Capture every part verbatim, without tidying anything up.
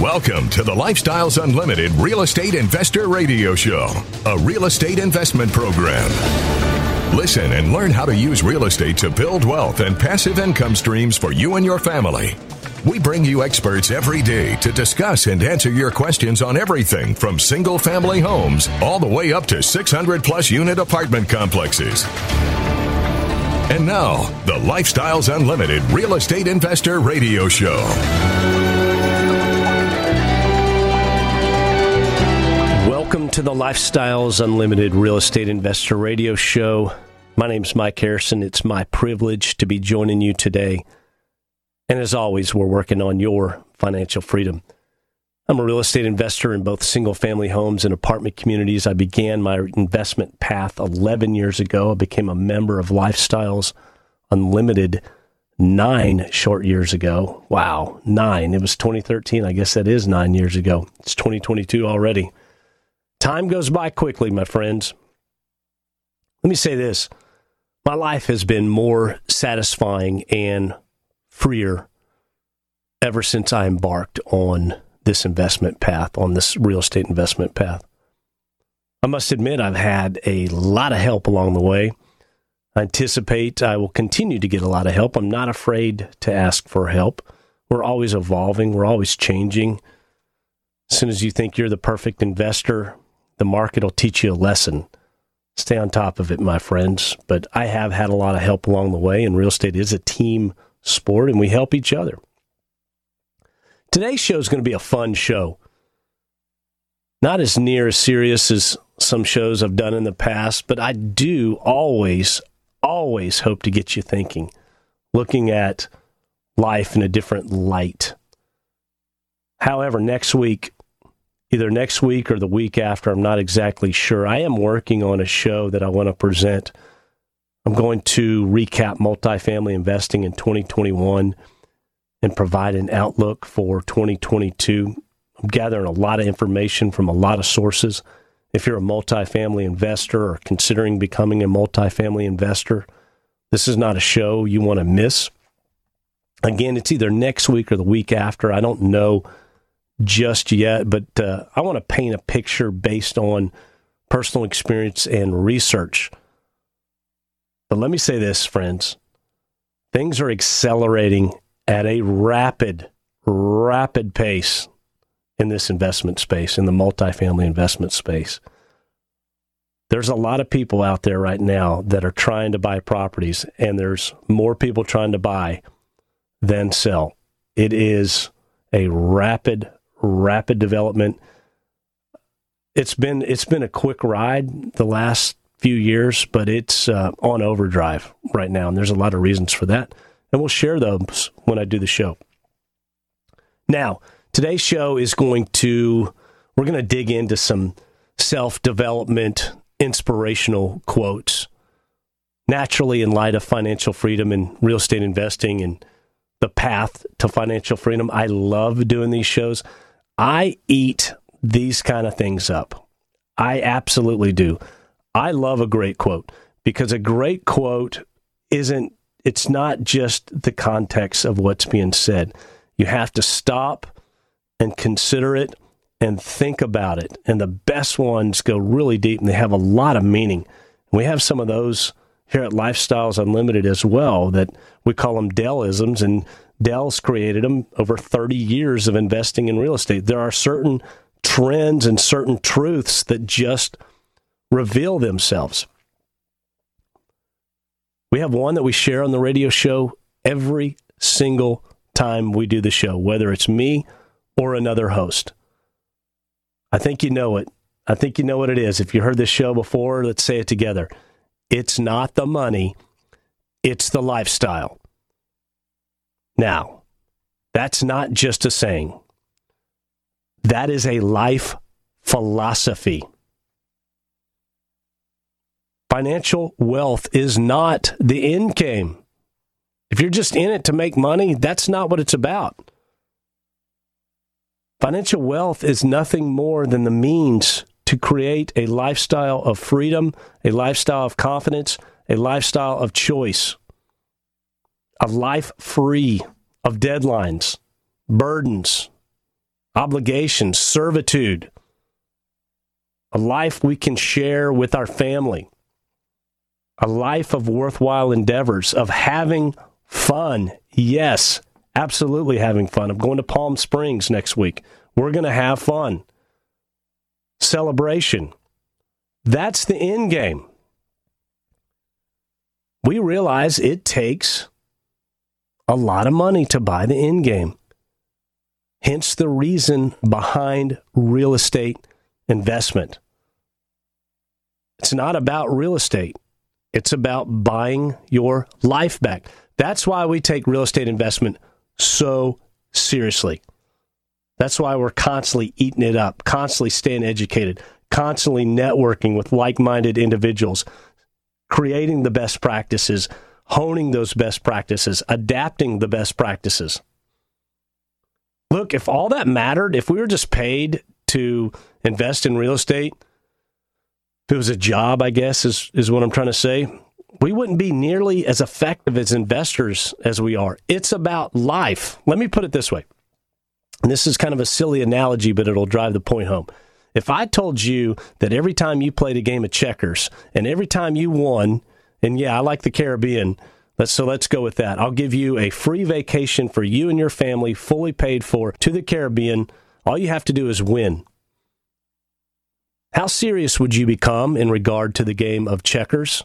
Welcome to the Lifestyles Unlimited Real Estate Investor Radio Show, a real estate investment program. Listen and learn how to use real estate to build wealth and passive income streams for you and your family. We bring you experts every day to discuss and answer your questions on everything from single-family homes all the way up to six hundred plus unit apartment complexes. And now, the Lifestyles Unlimited Real Estate Investor Radio Show. Welcome to the Lifestyles Unlimited Real Estate Investor Radio Show. My name's Mike Harrison. It's my privilege to be joining you today. And as always, we're working on your financial freedom. I'm a real estate investor in both single-family homes and apartment communities. I began my investment path eleven years ago. I became a member of Lifestyles Unlimited nine short years ago. Wow, nine. It was twenty thirteen. I guess that is nine years ago. It's twenty twenty-two already. Time goes by quickly, my friends. Let me say this. My life has been more satisfying and freer ever since I embarked on this investment path, on this real estate investment path. I must admit I've had a lot of help along the way. I anticipate I will continue to get a lot of help. I'm not afraid to ask for help. We're always evolving. We're always changing. As soon as you think you're the perfect investor, the market will teach you a lesson. Stay on top of it, my friends. But I have had a lot of help along the way, and real estate is a team sport, and we help each other. Today's show is going to be a fun show. Not as near as serious as some shows I've done in the past, but I do always, always hope to get you thinking, looking at life in a different light. However, next week, either next week or the week after, I'm not exactly sure, I am working on a show that I want to present. I'm going to recap multifamily investing in twenty twenty-one and provide an outlook for twenty twenty-two. I'm gathering a lot of information from a lot of sources. If you're a multifamily investor or considering becoming a multifamily investor, this is not a show you want to miss. Again, it's either next week or the week after. I don't know just yet, but uh, I want to paint a picture based on personal experience and research. But let me say this, friends. Things are accelerating at a rapid, rapid pace in this investment space, in the multifamily investment space. There's a lot of people out there right now that are trying to buy properties, and there's more people trying to buy than sell. It is a rapid, rapid development. It's been it's been a quick ride the last few years, but it's uh, on overdrive right now, and there's a lot of reasons for that. And we'll share those when I do the show. Now, today's show is going to, we're going to dig into some self-development, inspirational quotes. Naturally, in light of financial freedom and real estate investing and the path to financial freedom, I love doing these shows. I eat these kind of things up. I absolutely do. I love a great quote because a great quote isn't, it's not just the context of what's being said. You have to stop and consider it and think about it. And the best ones go really deep and they have a lot of meaning. We have some of those here at Lifestyles Unlimited as well that we call them Dell-isms, and Dell's created them over thirty years of investing in real estate. There are certain trends and certain truths that just reveal themselves. We have one that we share on the radio show every single time we do the show, whether it's me or another host. I think you know it. I think you know what it is. If you heard this show before, let's say it together. It's not the money, it's the lifestyle. Now, that's not just a saying. That is a life philosophy. Financial wealth is not the end game. If you're just in it to make money, that's not what it's about. Financial wealth is nothing more than the means to create a lifestyle of freedom, a lifestyle of confidence, a lifestyle of choice, a life free of deadlines, burdens, obligations, servitude, a life we can share with our family, a life of worthwhile endeavors, of having fun. Yes, absolutely having fun. I'm going to Palm Springs next week. We're going to have fun. Celebration. That's the end game. We realize it takes a lot of money to buy the end game. Hence the reason behind real estate investment. It's not about real estate. It's about buying your life back. That's why we take real estate investment so seriously. That's why we're constantly eating it up, constantly staying educated, constantly networking with like-minded individuals, creating the best practices, honing those best practices, adapting the best practices. Look, if all that mattered, if we were just paid to invest in real estate, if it was a job, I guess, is, is what I'm trying to say, we wouldn't be nearly as effective as investors as we are. It's about life. Let me put it this way. And this is kind of a silly analogy, but it'll drive the point home. If I told you that every time you played a game of checkers and every time you won, and yeah, I like the Caribbean, let's, so let's go with that. I'll give you a free vacation for you and your family, fully paid for, to the Caribbean. All you have to do is win. How serious would you become in regard to the game of checkers?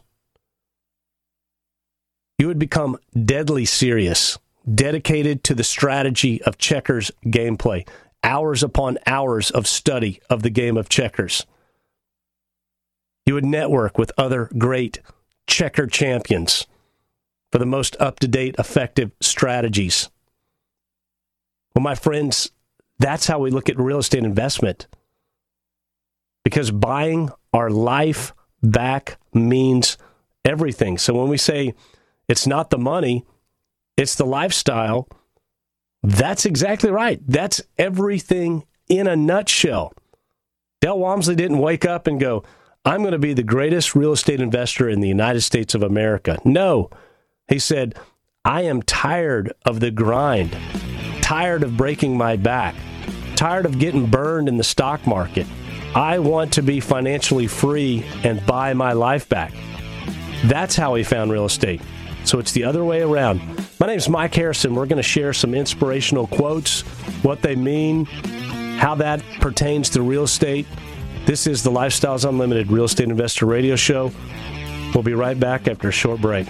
You would become deadly serious, dedicated to the strategy of checkers gameplay, hours upon hours of study of the game of checkers. You would network with other great checker champions for the most up-to-date, effective strategies. Well, my friends, that's how we look at real estate investment. Because buying our life back means everything. So when we say it's not the money, it's the lifestyle, that's exactly right. That's everything in a nutshell. Del Walmsley didn't wake up and go, I'm going to be the greatest real estate investor in the United States of America. No, he said, I am tired of the grind, tired of breaking my back, tired of getting burned in the stock market. I want to be financially free and buy my life back. That's how he found real estate. So it's the other way around. My name is Mike Harrison. We're going to share some inspirational quotes, what they mean, how that pertains to real estate. This is the Lifestyles Unlimited Real Estate Investor Radio Show. We'll be right back after a short break.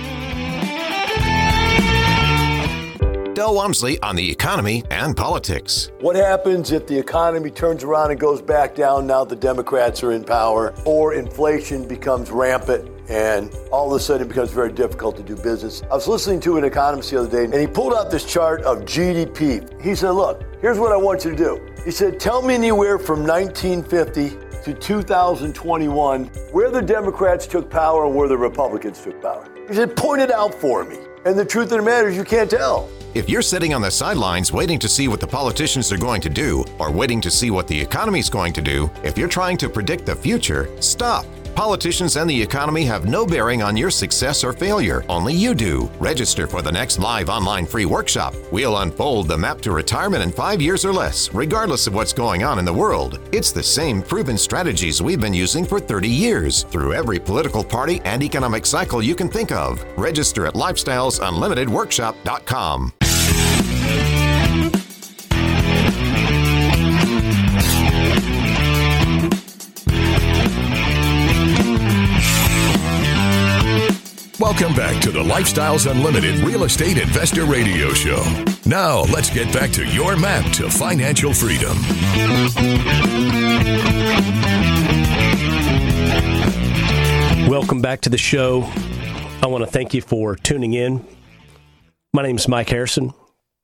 Del Walmsley on the economy and politics. What happens if the economy turns around and goes back down now the Democrats are in power, or inflation becomes rampant and all of a sudden it becomes very difficult to do business? I was listening to an economist the other day and he pulled out this chart of G D P. He said, look, here's what I want you to do. He said, tell me anywhere from nineteen fifty to two thousand twenty-one where the Democrats took power and where the Republicans took power. He said, point it out for me. And the truth of the matter is you can't tell. If you're sitting on the sidelines waiting to see what the politicians are going to do, or waiting to see what the economy's going to do, if you're trying to predict the future, stop. Politicians and the economy have no bearing on your success or failure. Only you do. Register for the next live online free workshop. We'll unfold the map to retirement in five years or less, regardless of what's going on in the world. It's the same proven strategies we've been using for thirty years, through every political party and economic cycle you can think of. Register at lifestyles unlimited workshop dot com. Welcome back to the Lifestyles Unlimited Real Estate Investor Radio Show. Now, let's get back to your map to financial freedom. Welcome back to the show. I want to thank you for tuning in. My name is Mike Harrison.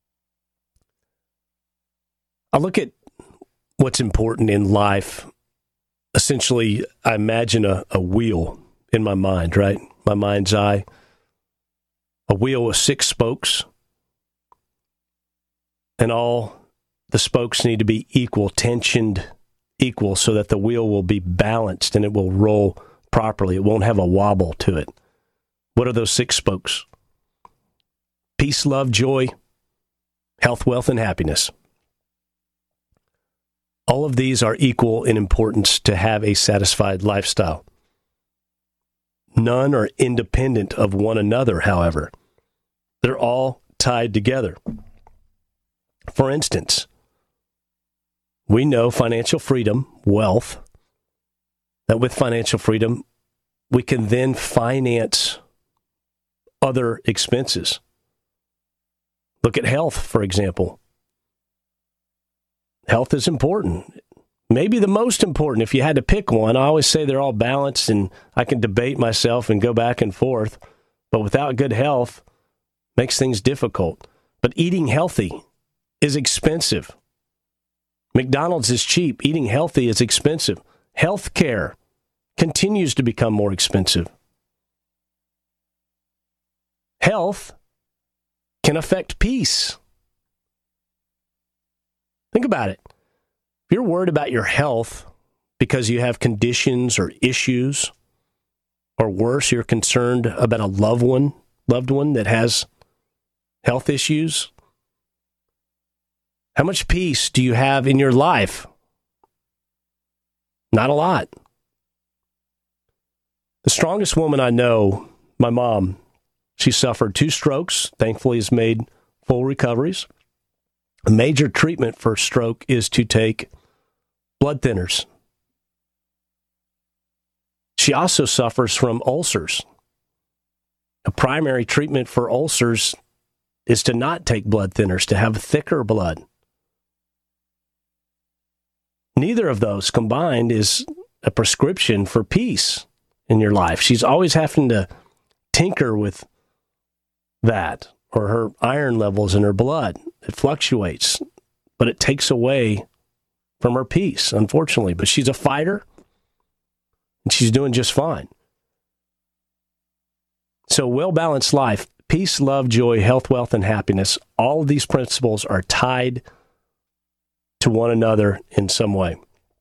I look at what's important in life. Essentially, I imagine a, a wheel in my mind, right? My mind's eye. A wheel with six spokes. And all the spokes need to be equal, tensioned equal, so that the wheel will be balanced and it will roll properly. It won't have a wobble to it. What are those six spokes? Peace, love, joy, health, wealth, and happiness. All of these are equal in importance to have a satisfied lifestyle. None are independent of one another, however. They're all tied together. For instance, we know financial freedom, wealth, that with financial freedom, we can then finance other expenses. Look at health, for example. Health is important. Maybe the most important if you had to pick one. I always say they're all balanced and I can debate myself and go back and forth. But without good health, makes things difficult. But eating healthy is expensive. McDonald's is cheap. Eating healthy is expensive. Health care continues to become more expensive. Health can affect peace. Think about it. If you're worried about your health because you have conditions or issues, or worse, you're concerned about a loved one, loved one that has health issues, how much peace do you have in your life? Not a lot. The strongest woman I know, my mom, she suffered two strokes, thankfully has made full recoveries. A major treatment for stroke is to take blood thinners. She also suffers from ulcers. A primary treatment for ulcers is to not take blood thinners, to have thicker blood. Neither of those combined is a prescription for peace in your life. She's always having to tinker with that, or her iron levels in her blood. It fluctuates, but it takes away from her peace, unfortunately. But she's a fighter, and she's doing just fine. So, well-balanced life, peace, love, joy, health, wealth, and happiness, all of these principles are tied to one another in some way.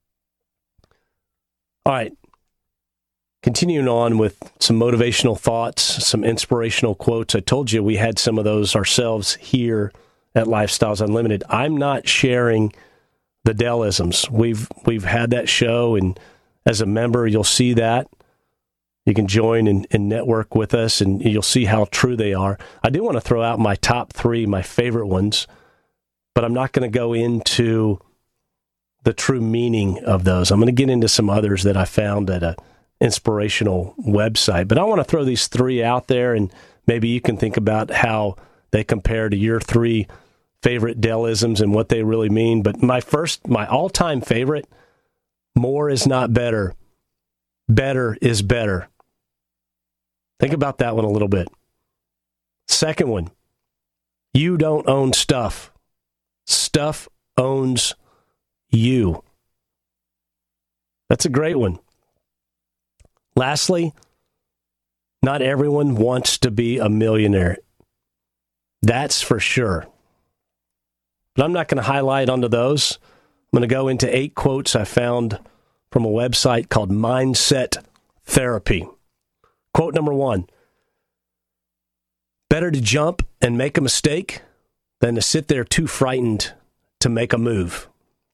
All right. Continuing on with some motivational thoughts, some inspirational quotes. I told you we had some of those ourselves here at Lifestyles Unlimited. I'm not sharing the Dellisms. We've we've had that show, and as a member, you'll see that. You can join and, and network with us, and you'll see how true they are. I do want to throw out my top three, my favorite ones, but I'm not going to go into the true meaning of those. I'm going to get into some others that I found at a inspirational website. But I want to throw these three out there, and maybe you can think about how they compare to your three favorite Dellisms and what they really mean. But my first, my all-time favorite, more is not better. Better is better. Think about that one a little bit. Second one, you don't own stuff. Stuff owns you. That's a great one. Lastly, not everyone wants to be a millionaire. That's for sure. But I'm not going to highlight onto those. I'm going to go into eight quotes I found from a website called Mindset Therapy. Quote number one: better to jump and make a mistake than to sit there too frightened to make a move.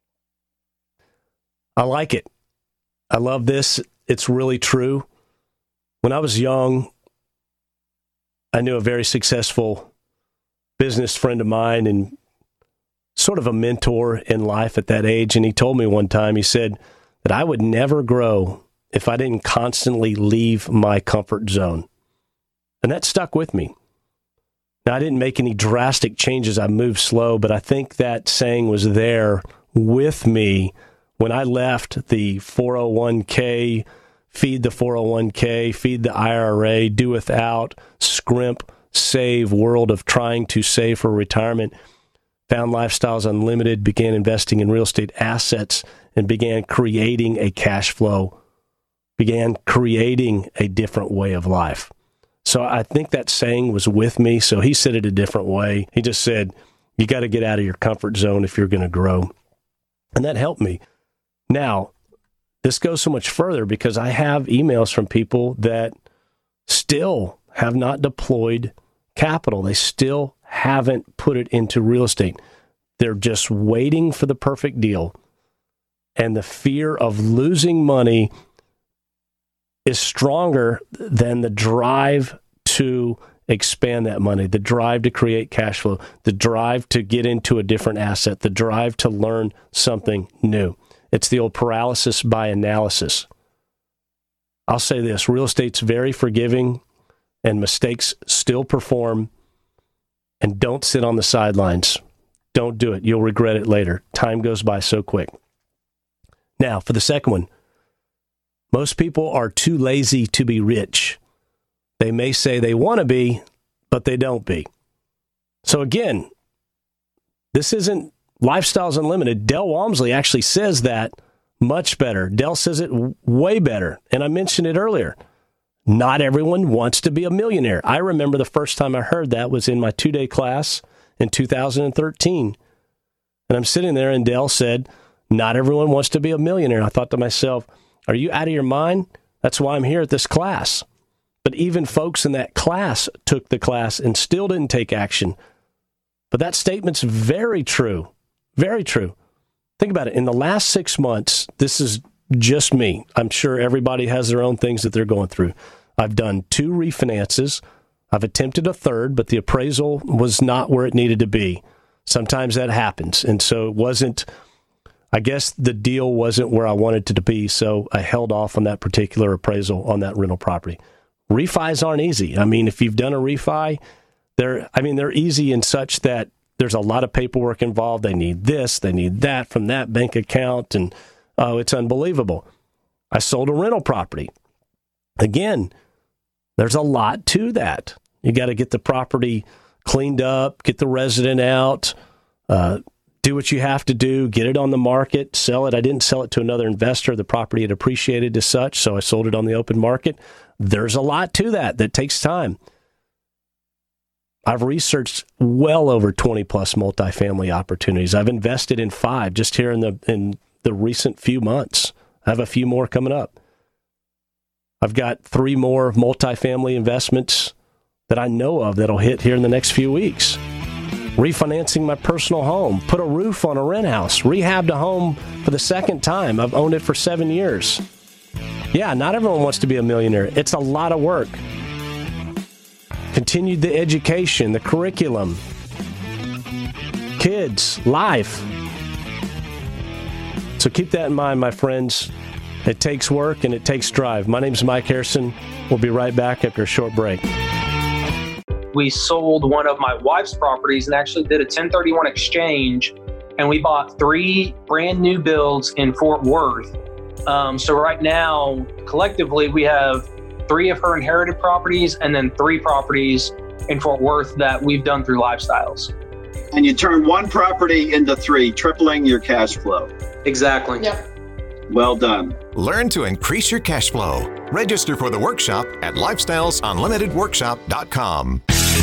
I like it. I love this. It's really true. When I was young, I knew a very successful business friend of mine and sort of a mentor in life at that age. And he told me one time, he said that I would never grow if I didn't constantly leave my comfort zone. And that stuck with me. Now, I didn't make any drastic changes. I moved slow, but I think that saying was there with me when I left the four oh one k, feed the four oh one k, feed the I R A, do without, scrimp, save world of trying to save for retirement, found Lifestyles Unlimited, began investing in real estate assets, and began creating a cash flow, began creating a different way of life. So I think that saying was with me. So he said it a different way. He just said, you got to get out of your comfort zone if you're going to grow. And that helped me. Now, this goes so much further because I have emails from people that still have not deployed capital. They still haven't put it into real estate. They're just waiting for the perfect deal. and the fear of losing money is stronger than the drive to expand that money, the drive to create cash flow, the drive to get into a different asset, the drive to learn something new. It's the old paralysis by analysis. I'll say this, real estate's very forgiving and mistakes still perform, and don't sit on the sidelines. Don't do it. You'll regret it later. Time goes by so quick. Now, for the second one, most people are too lazy to be rich. They may say they want to be, but they don't be. So again, this isn't Lifestyles Unlimited. Del Walmsley actually says that much better. Del says it w- way better. And I mentioned it earlier. Not everyone wants to be a millionaire. I remember the first time I heard that was in my two-day class in two thousand thirteen. And I'm sitting there and Del said, not everyone wants to be a millionaire. I thought to myself, are you out of your mind? That's why I'm here at this class. But even folks in that class took the class and still didn't take action. But that statement's very true. Very true. Think about it. In the last six months, this is just me. I'm sure everybody has their own things that they're going through. I've done two refinances. I've attempted a third, but the appraisal was not where it needed to be. Sometimes that happens. And so it wasn't, I guess the deal wasn't where I wanted it to be. So I held off on that particular appraisal on that rental property. Refis aren't easy. I mean, if you've done a refi, they're, I mean, they're easy in such that there's a lot of paperwork involved. They need this, they need that from that bank account, and oh, it's unbelievable. I sold a rental property. Again, there's a lot to that. You got to get the property cleaned up, get the resident out, uh, do what you have to do, get it on the market, sell it. I didn't sell it to another investor. The property had appreciated as such, so I sold it on the open market. There's a lot to that that takes time. I've researched well over twenty plus multifamily opportunities. I've invested in five just here in the in the recent few months. I have a few more coming up. I've got three more multifamily investments that I know of that'll hit here in the next few weeks. Refinancing my personal home, put a roof on a rent house, rehabbed a home for the second time. I've owned it for seven years. Yeah, not everyone wants to be a millionaire. It's a lot of work. Continued the education, the curriculum, kids, life. So keep that in mind, my friends. It takes work and it takes drive. My name's Mike Harrison. We'll be right back after a short break. We sold one of my wife's properties and actually did a ten thirty-one exchange, and we bought three brand new builds in Fort Worth. Um, so right now, collectively, we have three of her inherited properties and then three properties in Fort Worth that we've done through Lifestyles. And you turn one property into three, tripling your cash flow. Exactly. Yep. Well done. Learn to increase your cash flow. Register for the workshop at lifestyles unlimited workshop dot com.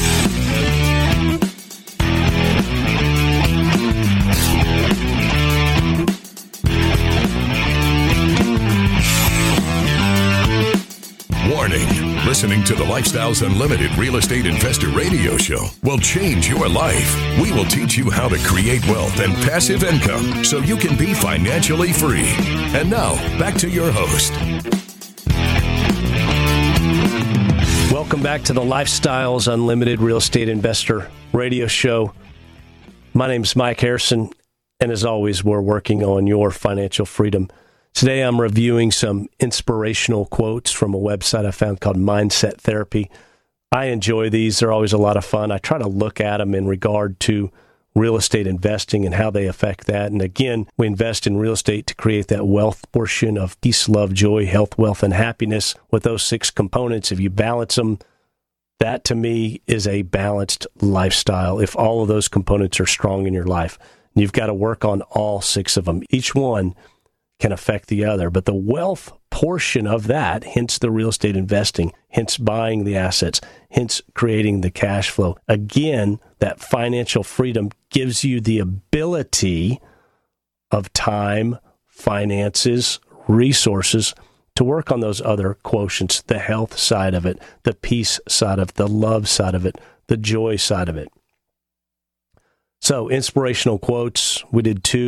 Warning, listening to the Lifestyles Unlimited Real Estate Investor Radio Show will change your life. We will teach you how to create wealth and passive income so you can be financially free. And now, back to your host. Welcome back to the Lifestyles Unlimited Real Estate Investor Radio Show. My name's Mike Harrison, and as always, we're working on your financial freedom. Today, I'm reviewing some inspirational quotes from a website I found called Mindset Therapy. I enjoy these. They're always a lot of fun. I try to look at them in regard to real estate investing and how they affect that. And again, we invest in real estate to create that wealth portion of peace, love, joy, health, wealth, and happiness. With those six components, if you balance them, that to me is a balanced lifestyle. If all of those components are strong in your life, you've got to work on all six of them. Each one can affect the other. But the wealth portion of that, hence the real estate investing, hence buying the assets, hence creating the cash flow. Again, that financial freedom gives you the ability of time, finances, resources to work on those other quotients, the health side of it, the peace side of it, the love side of it, the joy side of it. So, inspirational quotes. We did two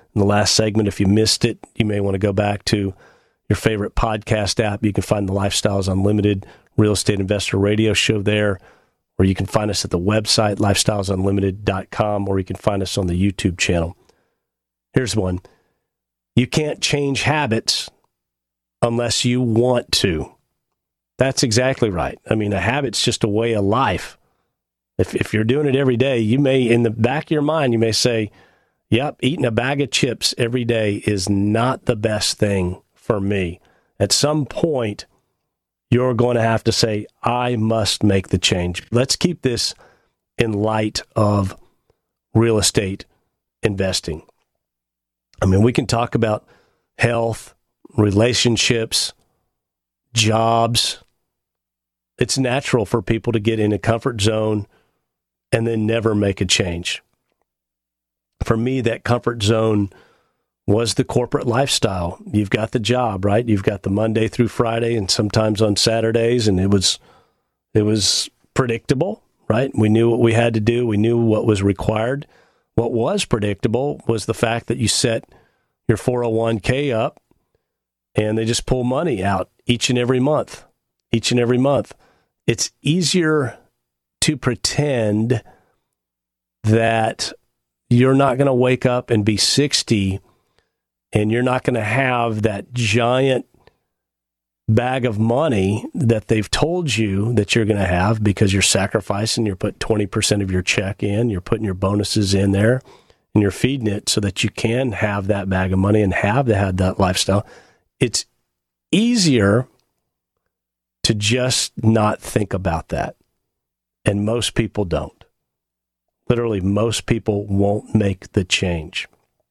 in the last segment. If you missed it, you may want to go back to your favorite podcast app. You can find the Lifestyles Unlimited Real Estate Investor Radio Show there, or you can find us at the website, lifestyles unlimited dot com, or you can find us on the YouTube channel. Here's one. You can't change habits unless you want to. That's exactly right. I mean, a habit's just a way of life. If if you're doing it every day, you may, in the back of your mind, you may say, yep, eating a bag of chips every day is not the best thing for me. At some point, you're going to have to say, I must make the change. Let's keep this in light of real estate investing. I mean, we can talk about health, relationships, jobs. It's natural for people to get in a comfort zone and then never make a change. For me, that comfort zone was the corporate lifestyle. You've got the job, right? You've got the Monday through Friday and sometimes on Saturdays, and it was it was predictable, right? We knew what we had to do. We knew what was required. What was predictable was the fact that you set your four oh one k up and they just pull money out each and every month, each and every month. It's easier to pretend that you're not going to wake up and be sixty and you're not going to have that giant bag of money that they've told you that you're going to have because you're sacrificing. You're putting twenty percent of your check in, you're putting your bonuses in there, and you're feeding it so that you can have that bag of money and have to have that lifestyle. It's easier to just not think about that. And most people don't. Literally, most people won't make the change.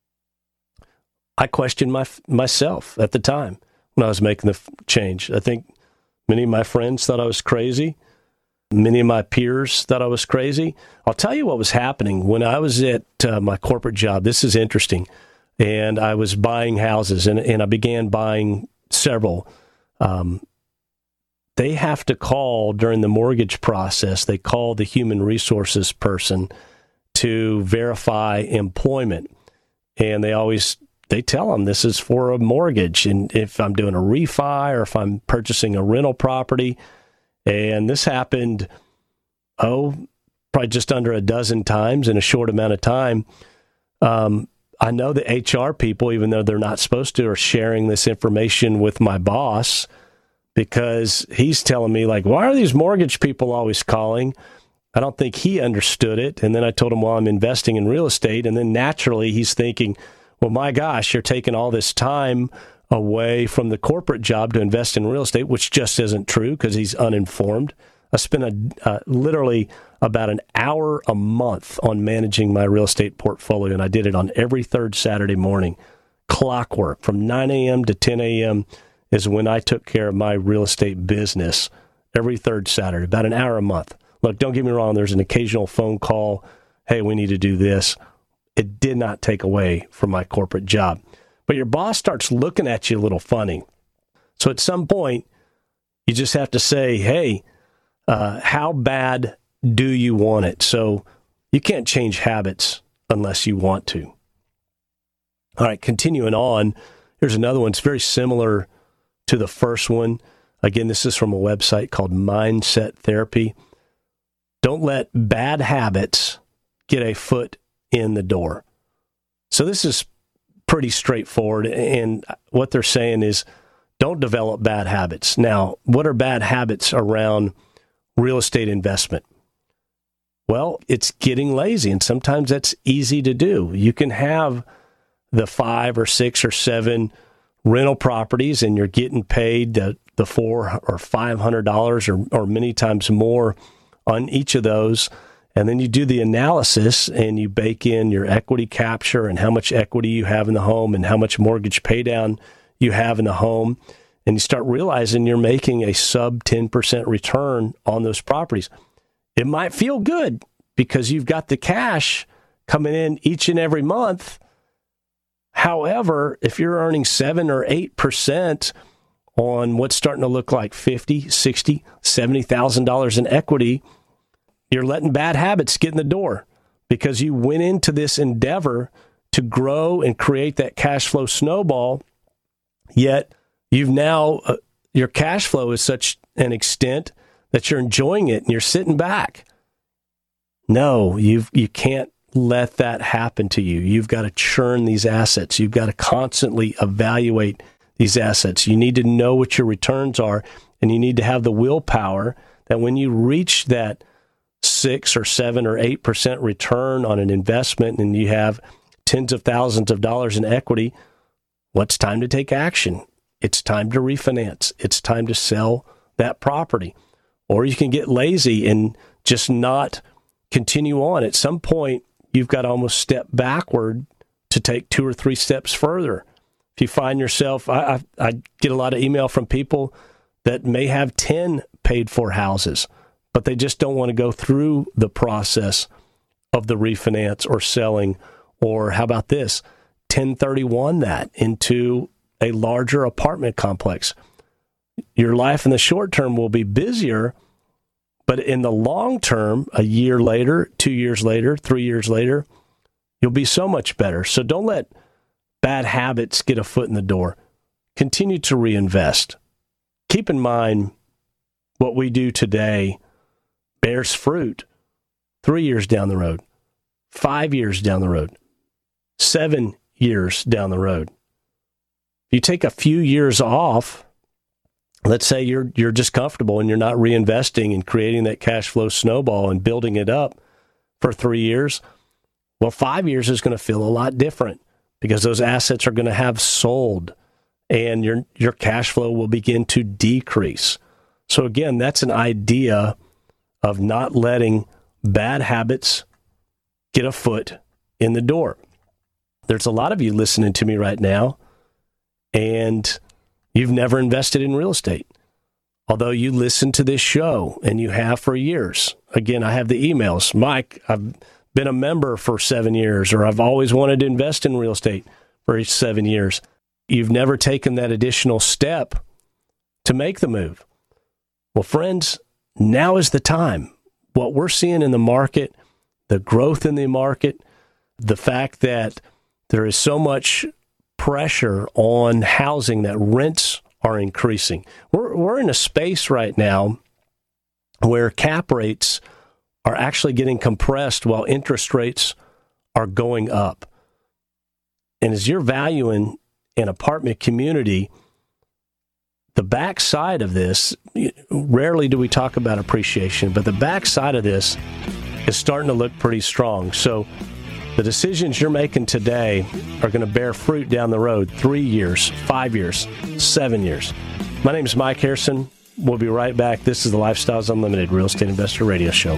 I questioned my, myself at the time when I was making the change. I think many of my friends thought I was crazy. Many of my peers thought I was crazy. I'll tell you what was happening when I was at uh, my corporate job. This is interesting. And I was buying houses, and, and I began buying several. Um, they have to call during the mortgage process. They call the human resources person to verify employment. And they always, they tell them this is for a mortgage. And if I'm doing a refi or if I'm purchasing a rental property, and this happened, oh, probably just under a dozen times in a short amount of time. Um, I know the H R people, even though they're not supposed to, are sharing this information with my boss because he's telling me, like, why are these mortgage people always calling? I don't think he understood it. And then I told him, well, I'm investing in real estate. And then naturally he's thinking, well, my gosh, you're taking all this time away from the corporate job to invest in real estate, which just isn't true because he's uninformed. I spent a, uh, literally about an hour a month on managing my real estate portfolio, and I did it on every third Saturday morning. Clockwork from nine a.m. to ten a.m. is when I took care of my real estate business every third Saturday, about an hour a month. Look, don't get me wrong, there's an occasional phone call, hey, we need to do this. It did not take away from my corporate job. But your boss starts looking at you a little funny. So at some point, you just have to say, hey, uh, how bad do you want it? So you can't change habits unless you want to. All right, continuing on, here's another one. It's very similar to the first one. Again, this is from a website called Mindset Therapy. Don't let bad habits get a foot in the door. So this is pretty straightforward. And what they're saying is don't develop bad habits. Now, what are bad habits around real estate investment? Well, it's getting lazy, and sometimes that's easy to do. You can have the five or six or seven rental properties, and you're getting paid the, the four or five hundred dollars or, or many times more on each of those. And then you do the analysis and you bake in your equity capture and how much equity you have in the home and how much mortgage pay down you have in the home. And you start realizing you're making a sub ten percent return on those properties. It might feel good because you've got the cash coming in each and every month. However, if you're earning seven or eight percent on what's starting to look like fifty, sixty, seventy thousand dollars in equity, you're letting bad habits get in the door because you went into this endeavor to grow and create that cash flow snowball, yet you've now, uh, your cash flow is such an extent that you're enjoying it and you're sitting back. No, you've, you can't let that happen to you. You've got to churn these assets. You've got to constantly evaluate these assets. You need to know what your returns are, and you need to have the willpower that when you reach that six or seven or eight percent return on an investment and you have tens of thousands of dollars in equity, what's time to take action? It's time to refinance. It's time to sell that property. Or you can get lazy and just not continue on. At some point, you've got to almost step backward to take two or three steps further. If you find yourself, I, I, I get a lot of email from people that may have ten paid for houses, but they just don't want to go through the process of the refinance or selling. Or how about this? ten thirty-one that into a larger apartment complex. Your life in the short term will be busier, but in the long term, a year later, two years later, three years later, you'll be so much better. So don't let bad habits get a foot in the door. Continue to reinvest. Keep in mind what we do today bears fruit three years down the road, five years down the road, seven years down the road. If you take a few years off, let's say you're you're just comfortable and you're not reinvesting and creating that cash flow snowball and building it up for three years, well, five years is going to feel a lot different because those assets are going to have sold and your your cash flow will begin to decrease. So again, that's an idea of not letting bad habits get a foot in the door. There's a lot of you listening to me right now, and you've never invested in real estate, although you listen to this show, and you have for years. Again, I have the emails. Mike, I've been a member for seven years, or I've always wanted to invest in real estate for seven years. You've never taken that additional step to make the move. Well, friends, now is the time. What we're seeing in the market, the growth in the market, the fact that there is so much pressure on housing that rents are increasing. We're we're in a space right now where cap rates are actually getting compressed while interest rates are going up. And as you're valuing an apartment community, the backside of this, rarely do we talk about appreciation, but the backside of this is starting to look pretty strong. So the decisions you're making today are going to bear fruit down the road, three years, five years, seven years. My name is Mike Harrison. We'll be right back. This is the Lifestyles Unlimited Real Estate Investor Radio Show.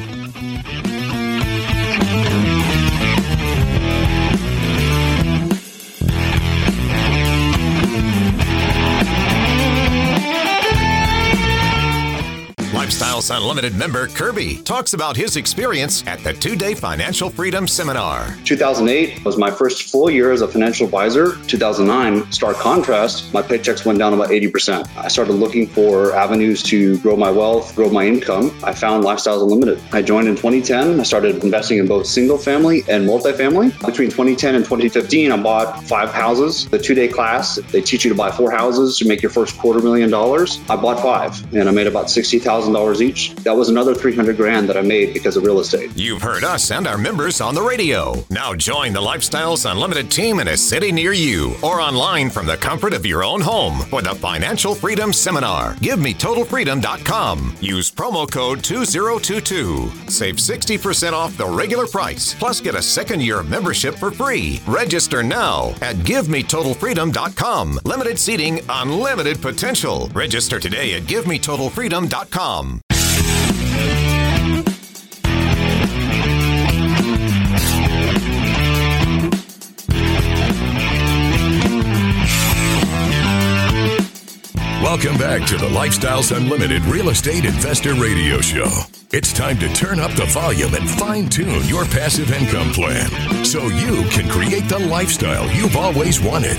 Lifestyles Unlimited member Kirby talks about his experience at the two-day Financial Freedom Seminar. two thousand eight was my first full year as a financial advisor. two thousand nine, stark contrast, my paychecks went down about eighty percent. I started looking for avenues to grow my wealth, grow my income. I found Lifestyles Unlimited. I joined in twenty ten. I started investing in both single family and multifamily. Between twenty ten and twenty fifteen, I bought five houses. The two-day class, they teach you to buy four houses to make your first quarter million dollars. I bought five, and I made about sixty thousand dollars each. That was another three hundred grand that I made because of real estate. You've heard us and our members on the radio. Now join the Lifestyles Unlimited team in a city near you or online from the comfort of your own home for the Financial Freedom Seminar. Give me total freedom dot com. Use promo code two zero two two. Save sixty percent off the regular price, plus get a second year of membership for free. Register now at give me total freedom dot com. Limited seating, unlimited potential. Register today at give me total freedom dot com. Welcome back to the Lifestyles Unlimited Real Estate Investor Radio Show. It's time to turn up the volume and fine-tune your passive income plan so you can create the lifestyle you've always wanted.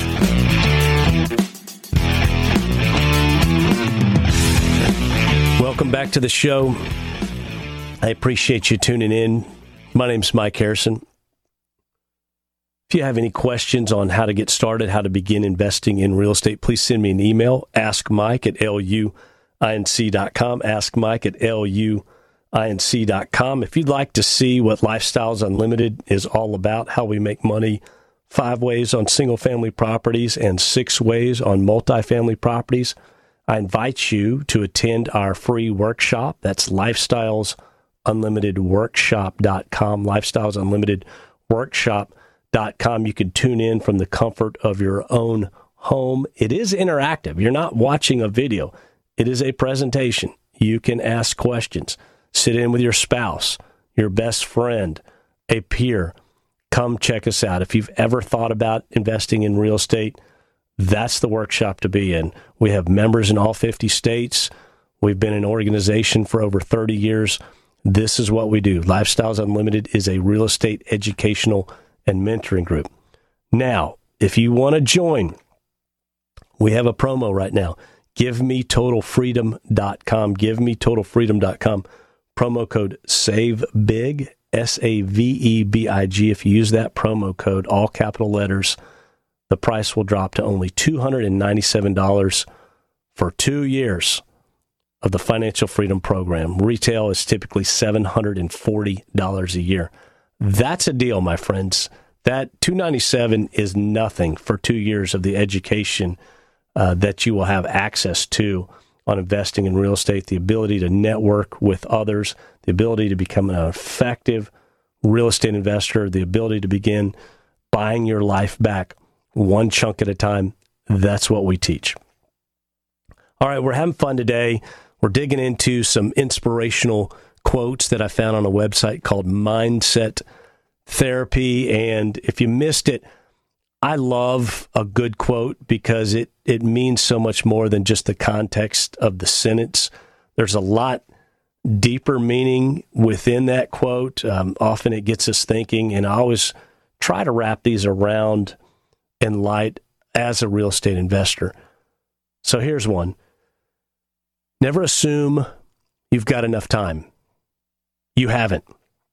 Welcome back to the show. I appreciate you tuning in. My name's Mike Harrison. If you have any questions on how to get started, how to begin investing in real estate, please send me an email, ask Mike at L U I N C dot com, ask Mike at L U I N C dot com. If you'd like to see what Lifestyles Unlimited is all about, how we make money five ways on single-family properties and six ways on multifamily properties, I invite you to attend our free workshop. That's lifestyles unlimited workshop dot com, lifestyles unlimited workshop dot com. You can tune in from the comfort of your own home. It is interactive. You're not watching a video. It is a presentation. You can ask questions. Sit in with your spouse, your best friend, a peer. Come check us out. If you've ever thought about investing in real estate, that's the workshop to be in. We have members in all fifty states. We've been an organization for over thirty years. This is what we do. Lifestyles Unlimited is a real estate educational and mentoring group. Now, if you want to join, we have a promo right now. give me total freedom dot com. give me total freedom dot com. Promo code SAVEBIG, S A V E B I G. If you use that promo code, all capital letters, the price will drop to only two hundred ninety-seven dollars for two years of the Financial Freedom Program. Retail is typically seven hundred forty dollars a year. That's a deal, my friends. That two hundred ninety-seven dollars is nothing for two years of the education uh, that you will have access to on investing in real estate, the ability to network with others, the ability to become an effective real estate investor, the ability to begin buying your life back one chunk at a time. That's what we teach. All right, we're having fun today. We're digging into some inspirational quotes that I found on a website called Mindset Therapy. And if you missed it, I love a good quote because it, it means so much more than just the context of the sentence. There's a lot deeper meaning within that quote. Um, often it gets us thinking, and I always try to wrap these around in light as a real estate investor. So here's one. Never assume you've got enough time. You haven't.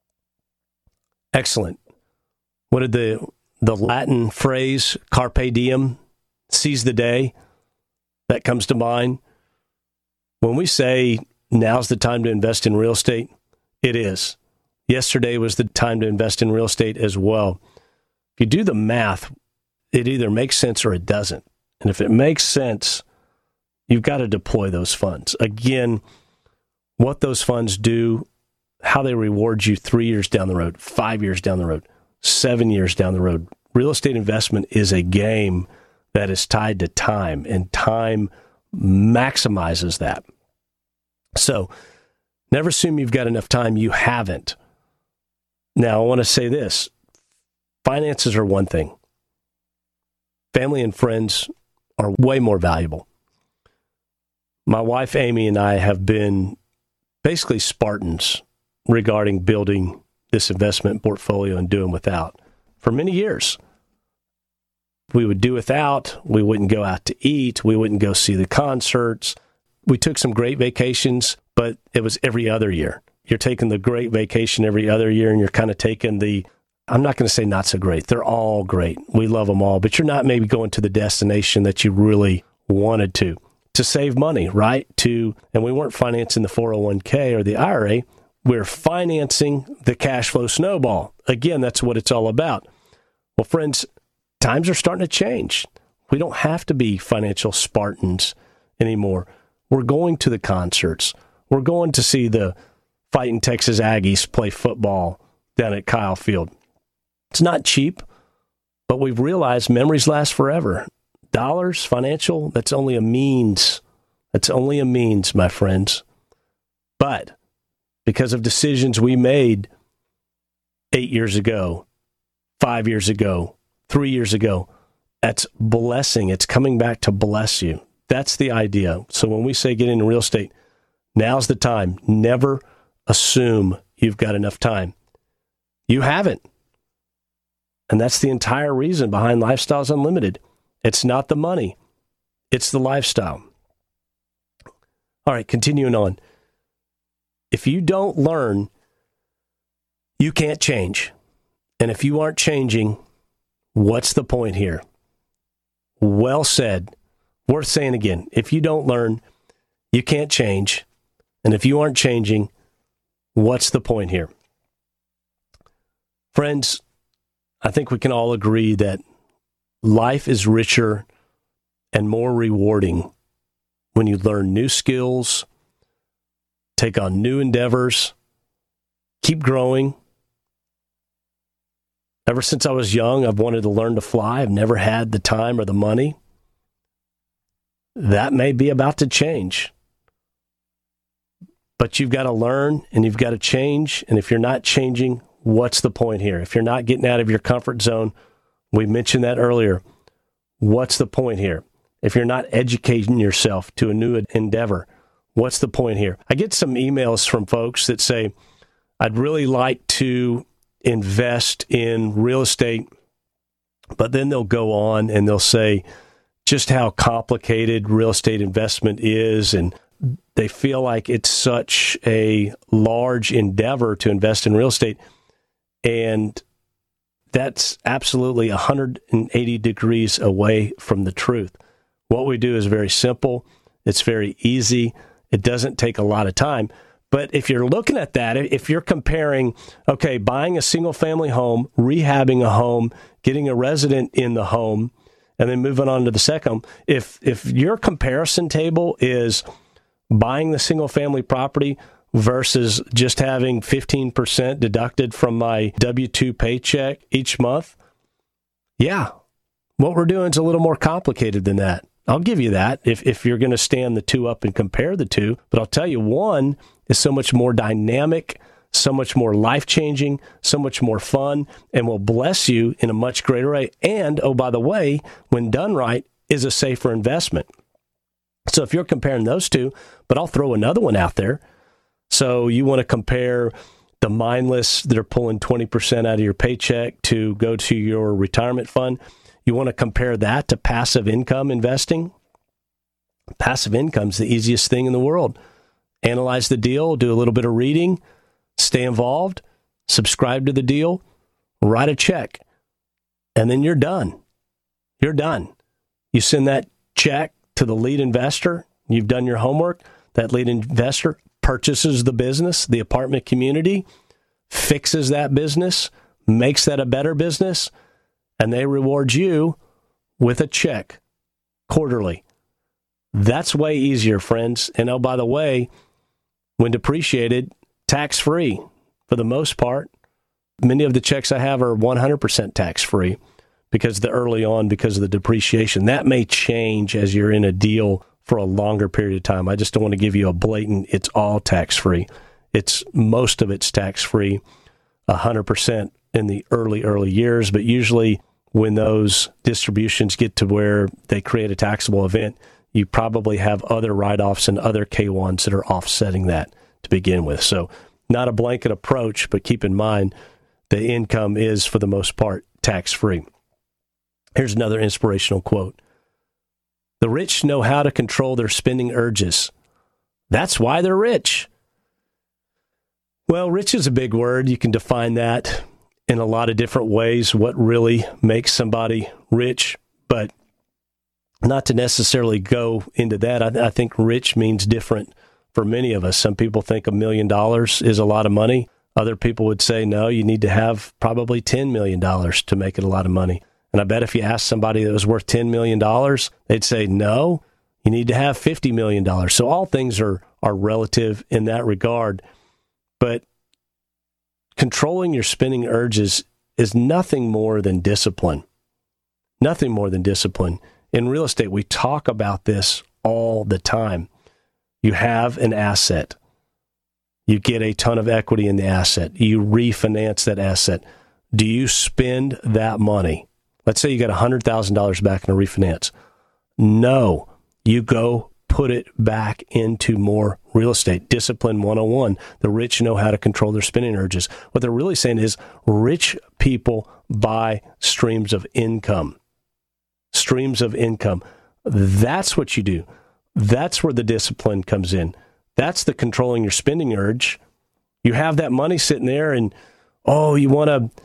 Excellent. What did the the Latin phrase, carpe diem, seize the day, that comes to mind? When we say now's the time to invest in real estate, it is. Yesterday was the time to invest in real estate as well. If you do the math, it either makes sense or it doesn't. And if it makes sense, you've got to deploy those funds. Again, what those funds do, how they reward you three years down the road, five years down the road, seven years down the road. Real estate investment is a game that is tied to time, and time maximizes that. So never assume you've got enough time. You haven't. Now, I want to say this. Finances are one thing. Family and friends are way more valuable. My wife, Amy, and I have been basically Spartans regarding building this investment portfolio and doing without for many years. We would do without. We wouldn't go out to eat. We wouldn't go see the concerts. We took some great vacations, but it was every other year. You're taking the great vacation every other year, and you're kind of taking the, I'm not going to say not so great. They're all great. We love them all, but you're not maybe going to the destination that you really wanted to. To save money, right? To, and we weren't financing the four oh one k or the I R A. We're financing the cash flow snowball. Again, that's what it's all about. Well, friends, times are starting to change. We don't have to be financial Spartans anymore. We're going to the concerts. We're going to see the Fighting Texas Aggies play football down at Kyle Field. It's not cheap, but we've realized memories last forever. Dollars, financial, that's only a means. That's only a means, my friends. But because of decisions we made eight years ago, five years ago, three years ago, that's blessing. It's coming back to bless you. That's the idea. So when we say get into real estate, now's the time. Never assume you've got enough time. You haven't. And that's the entire reason behind Lifestyles Unlimited. It's not the money. It's the lifestyle. All right, continuing on. If you don't learn, you can't change. And if you aren't changing, What's the point here? Well said. Worth saying again. If you don't learn, you can't change. And if you aren't changing, what's the point here? Friends, I think we can all agree that life is richer and more rewarding when you learn new skills, take on new endeavors, keep growing. Ever since I was young, I've wanted to learn to fly. I've never had the time or the money. That may be about to change. But you've got to learn and you've got to change. And if you're not changing, what's the point here? If you're not getting out of your comfort zone, we mentioned that earlier. What's the point here? If you're not educating yourself to a new endeavor, what's the point here? I get some emails from folks that say, I'd really like to invest in real estate, but then they'll go on and they'll say just how complicated real estate investment is, and they feel like it's such a large endeavor to invest in real estate. And that's absolutely one hundred eighty degrees away from the truth. What we do is very simple. It's very easy. It doesn't take a lot of time. But if you're looking at that, if you're comparing, okay, buying a single family home, rehabbing a home, getting a resident in the home, and then moving on to the second home, if if your comparison table is buying the single family property versus just having fifteen percent deducted from my W two paycheck each month, yeah, what we're doing is a little more complicated than that. I'll give you that if, if you're going to stand the two up and compare the two. But I'll tell you, one is so much more dynamic, so much more life-changing, so much more fun, and will bless you in a much greater way. And, oh, by the way, when done right, is a safer investment. So if you're comparing those two, but I'll throw another one out there. So you want to compare the mindless that are pulling twenty percent out of your paycheck to go to your retirement fund. You want to compare that to passive income investing? Passive income is the easiest thing in the world. Analyze the deal, do a little bit of reading, stay involved, subscribe to the deal, write a check, and then you're done. You're done. You send that check to the lead investor. You've done your homework. That lead investor purchases the business, the apartment community, fixes that business, makes that a better business, and they reward you with a check quarterly. That's way easier, friends. And oh, by the way, when depreciated, tax-free for the most part. Many of the checks I have are one hundred percent tax-free because the early on, because of the depreciation. That may change as you're in a deal for a longer period of time. I just don't want to give you a blatant, it's all tax-free. It's most of it's tax-free, one hundred percent in the early, early years. But usually when those distributions get to where they create a taxable event, you probably have other write-offs and other K ones that are offsetting that to begin with. So not a blanket approach, but keep in mind the income is, for the most part, tax-free. Here's another inspirational quote. The rich know how to control their spending urges. That's why they're rich. Well, rich is a big word. You can define that in a lot of different ways, what really makes somebody rich, but not to necessarily go into that. I, I think rich means different for many of us. Some people think a million dollars is a lot of money. Other people would say, no, you need to have probably ten million dollars to make it a lot of money. And I bet if you asked somebody that was worth ten million dollars, they'd say, no, you need to have fifty million dollars. So all things are, are relative in that regard. But controlling your spending urges is nothing more than discipline. Nothing more than discipline. In real estate, we talk about this all the time. You have an asset. You get a ton of equity in the asset. You refinance that asset. Do you spend that money? Let's say you got one hundred thousand dollars back in a refinance. No, you go put it back into more real estate. Discipline one oh one. The rich know how to control their spending urges. What they're really saying is rich people buy streams of income. Streams of income. That's what you do. That's where the discipline comes in. That's the controlling your spending urge. You have that money sitting there and, oh, you want to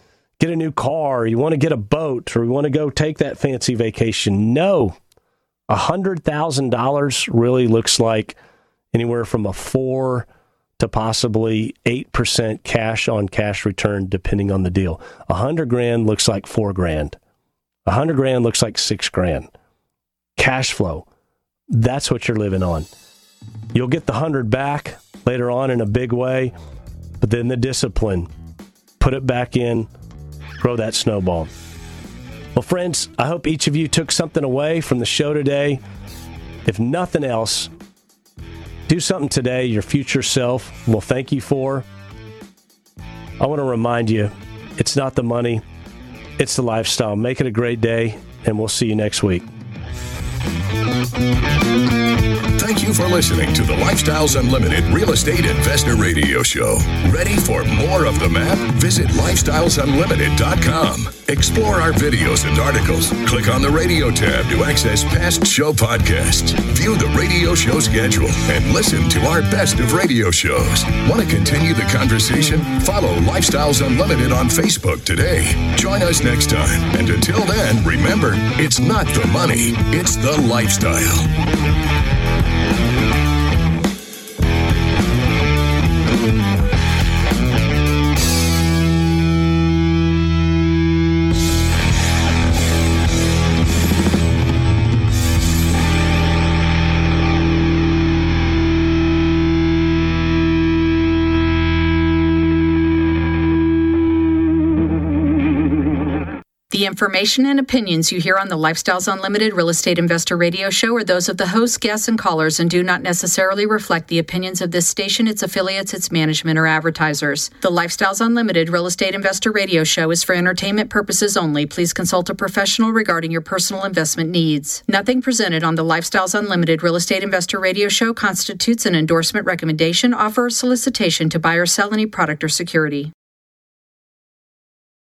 get a new car, you want to get a boat, or you want to go take that fancy vacation. No. one hundred thousand dollars really looks like anywhere from a four to possibly eight percent cash on cash return, depending on the deal. A hundred grand looks like four grand. A hundred grand looks like six grand. Cash flow. That's what you're living on. You'll get the hundred back later on in a big way, but then the discipline, put it back in, grow that snowball. Well, friends, I hope each of you took something away from the show today. If nothing else, do something today your future self will thank you for. I want to remind you, it's not the money, it's the lifestyle. Make it a great day, and we'll see you next week. Thank you for listening to the Lifestyles Unlimited Real Estate Investor Radio Show. Ready for more of the map? Visit lifestyles unlimited dot com. Explore our videos and articles. Click on the radio tab to access past show podcasts. View the radio show schedule and listen to our best of radio shows. Want to continue the conversation? Follow Lifestyles Unlimited on Facebook today. Join us next time. And until then, remember, it's not the money, it's the lifestyle. The information and opinions you hear on the Lifestyles Unlimited Real Estate Investor Radio Show are those of the hosts, guests, and callers and do not necessarily reflect the opinions of this station, its affiliates, its management, or advertisers. The Lifestyles Unlimited Real Estate Investor Radio Show is for entertainment purposes only. Please consult a professional regarding your personal investment needs. Nothing presented on the Lifestyles Unlimited Real Estate Investor Radio Show constitutes an endorsement, recommendation, offer, or solicitation to buy or sell any product or security.